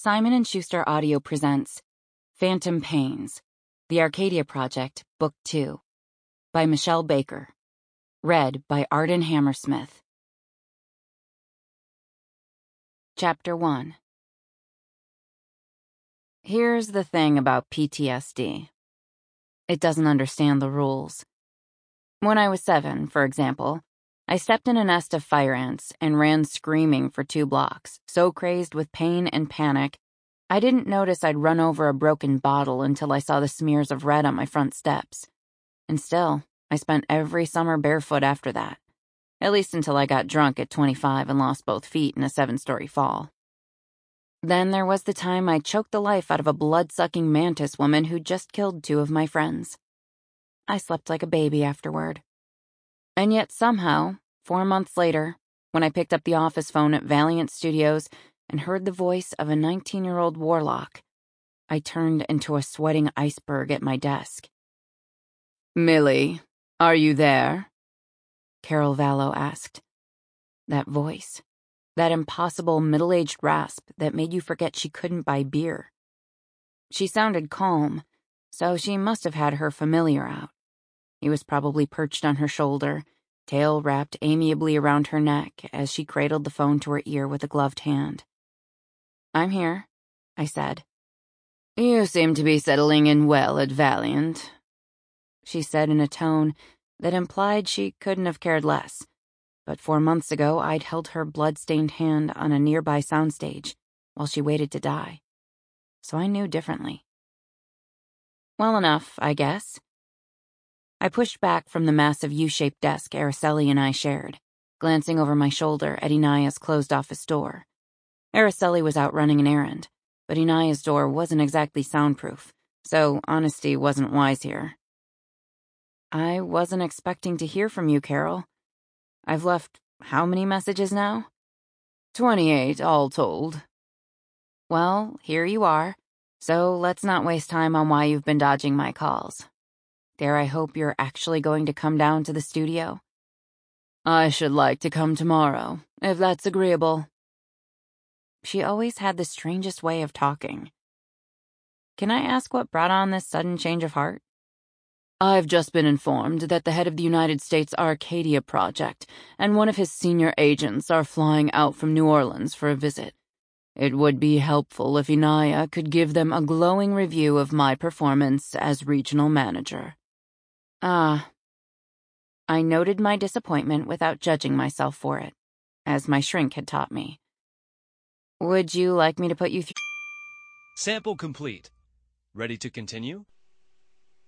Simon & Schuster Audio presents Phantom Pains, The Arcadia Project, Book 2, by Michelle Baker. Read by Arden Hammersmith. Chapter 1. Here's the thing about PTSD. It doesn't understand the rules. When I was 7, for example, I stepped in a nest of fire ants and ran screaming for 2 blocks, so crazed with pain and panic, I didn't notice I'd run over a broken bottle until I saw the smears of red on my front steps. And still, I spent every summer barefoot after that, at least until I got drunk at 25 and lost both feet in a 7-story fall. Then there was the time I choked the life out of a blood-sucking mantis woman who'd just killed 2 of my friends. I slept like a baby afterward. And yet somehow, 4 months later, when I picked up the office phone at Valiant Studios and heard the voice of a 19-year-old warlock, I turned into a sweating iceberg at my desk. "Millie, are you there?" Carol Vallow asked. That voice, that impossible middle-aged rasp that made you forget she couldn't buy beer. She sounded calm, so she must have had her familiar out. He was probably perched on her shoulder, tail wrapped amiably around her neck as she cradled the phone to her ear with a gloved hand. "I'm here," I said. "You seem to be settling in well at Valiant," she said in a tone that implied she couldn't have cared less, but 4 months ago I'd held her blood-stained hand on a nearby soundstage while she waited to die. So I knew differently. "Well enough, I guess." I pushed back from the massive U-shaped desk Araceli and I shared, glancing over my shoulder at Inaya's closed-office door. Araceli was out running an errand, but Inaya's door wasn't exactly soundproof, so honesty wasn't wise here. "I wasn't expecting to hear from you, Carol. I've left how many messages now?" 28, all told." "Well, here you are, so let's not waste time on why you've been dodging my calls. Dare I hope you're actually going to come down to the studio?" "I should like to come tomorrow, if that's agreeable." She always had the strangest way of talking. "Can I ask what brought on this sudden change of heart?" "I've just been informed that the head of the United States Arcadia Project and one of his senior agents are flying out from New Orleans for a visit. It would be helpful if Inaya could give them a glowing review of my performance as regional manager." Ah. I noted my disappointment without judging myself for it, as my shrink had taught me. "Would you like me to put you through?" Sample complete. Ready to continue?